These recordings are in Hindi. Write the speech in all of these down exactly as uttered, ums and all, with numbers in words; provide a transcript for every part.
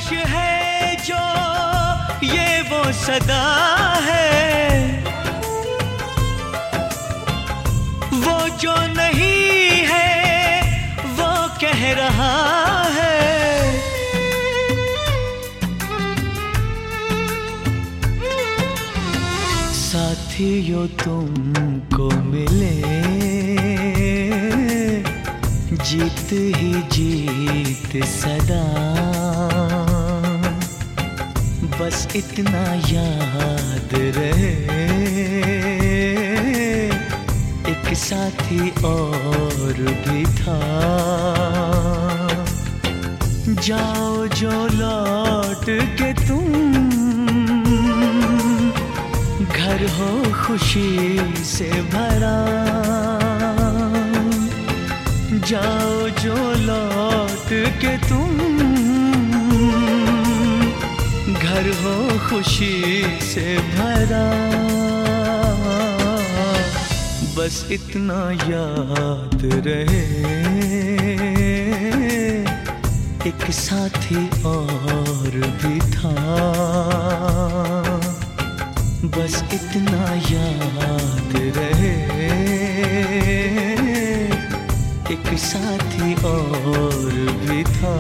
खामोश है जो ये वो सदा है, वो जो नहीं है वो कह रहा है। साथियों तुमको मिले जीत ही जीत सदा, बस इतना याद रहे एक साथी और भी था। जाओ जो लौट के तुम, घर हो खुशी से भरा। जाओ जो लौट के तुम, घर हो खुशी से भरा। बस इतना याद रहे एक साथी और भी था। बस इतना याद रहे एक साथी और भी था।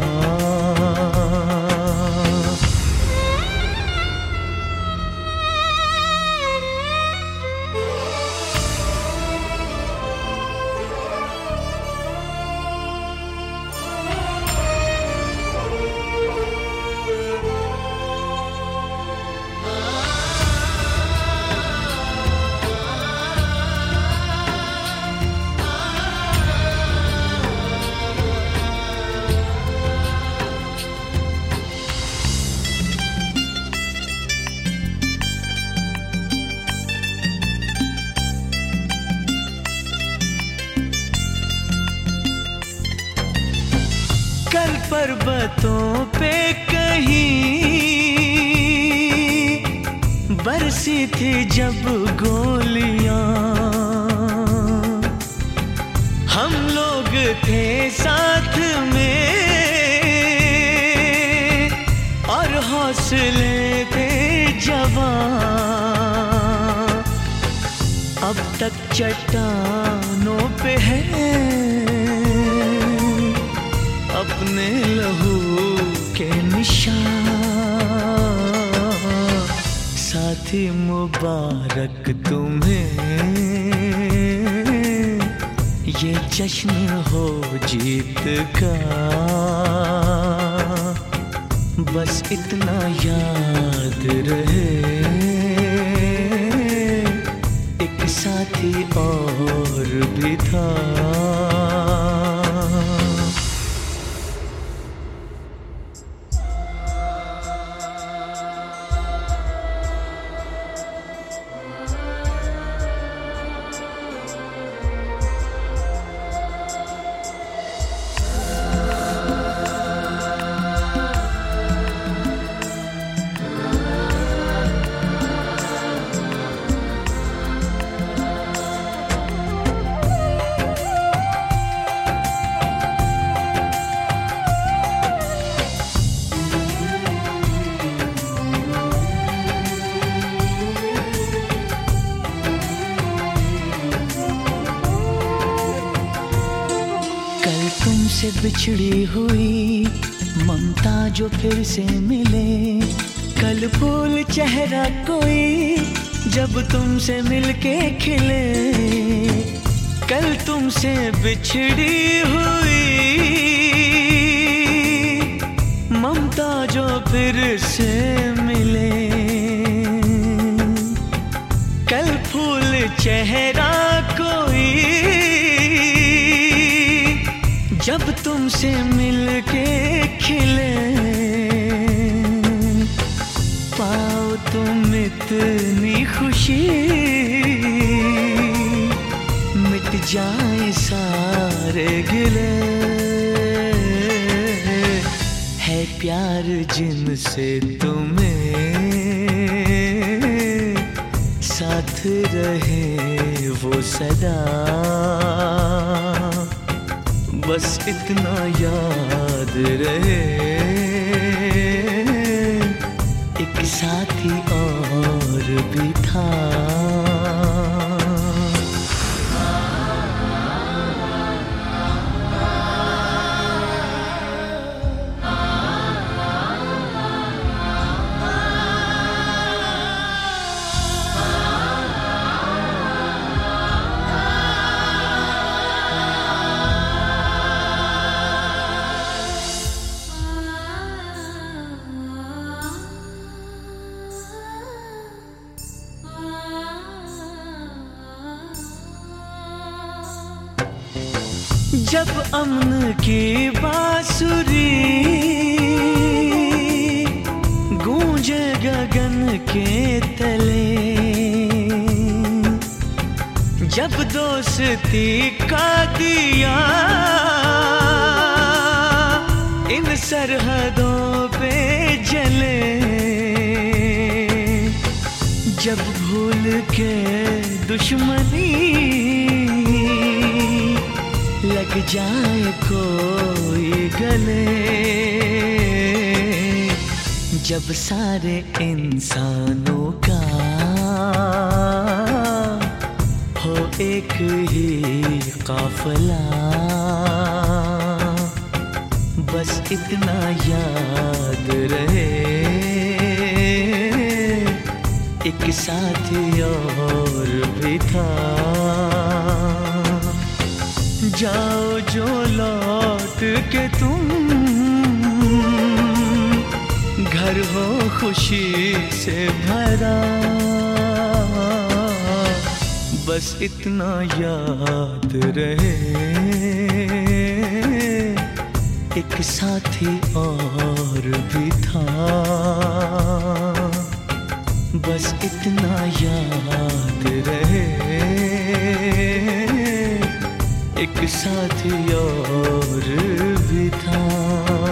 कल पर्वतों पे कहीं बरसी थी जब गोलियां, हम लोग थे साथ में और हौसले थे जवां। अब तक चट्टानों पे है अपने लहू के निशान। साथी मुबारक तुम्हें, ये जश्न हो जीत का। बस इतना याद रहे एक साथी और भी था। तुमसे बिछड़ी हुई ममता जो फिर से मिले। कल फूल चेहरा कोई जब तुमसे मिलके खिले। कल तुमसे बिछड़ी हुई ममता जो फिर से मिले। कल फूल चेहरा कोई जब तुमसे मिलके खिले। पाओ तुम इतनी खुशी मिट जाए सारे गिले। है प्यार जिनसे तुम्हें साथ रहे वो सदा। बस इतना याद रहे साथी और भी था। जब अमन की बांसुरी गूंजे गगन के तले, जब दोस्ती का दिया इन सरहदों पे जले, जब भूल के दुश्मनी लग जाए कोई गले, जब सारे इंसानों का हो एक ही काफिला, बस इतना याद रहे एक साथी और भी था। जाओ जो लौट के तुम, घर हो खुशी से भरा, बस इतना याद रहे एक साथी और भी था। बस इतना याद रहे एक साथी और भी था।